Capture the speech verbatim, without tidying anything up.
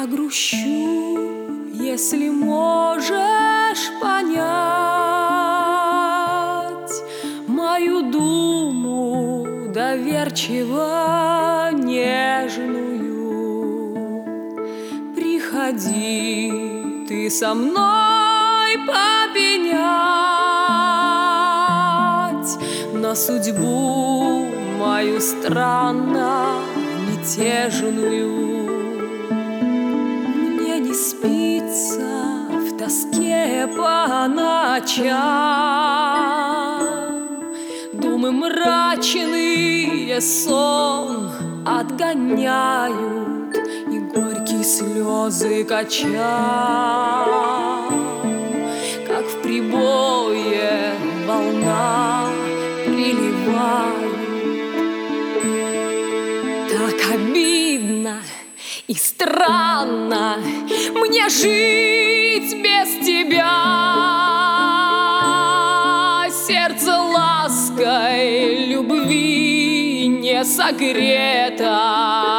Я грущу, если можешь понять мою думу доверчиво нежную. Приходи ты со мной попенять на судьбу мою странно мятежную. Мне не спится в тоске по ночам, думы мрачные сон отгоняют и горькие слезы качам, как в прибое волна приливает. Так обидно и странно мне жить без тебя. Сердце лаской любви не согрето,